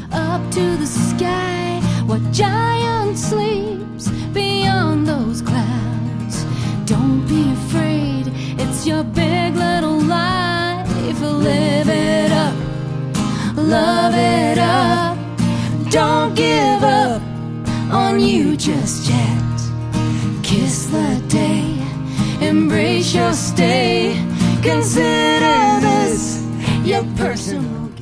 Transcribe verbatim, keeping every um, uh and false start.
up to the sky. What giant sleeps beyond those clouds? Don't be afraid, it's your big little life. Live it up, love it up. Don't give up on you just yet. Kiss the day, embrace your stay. Consider this your personal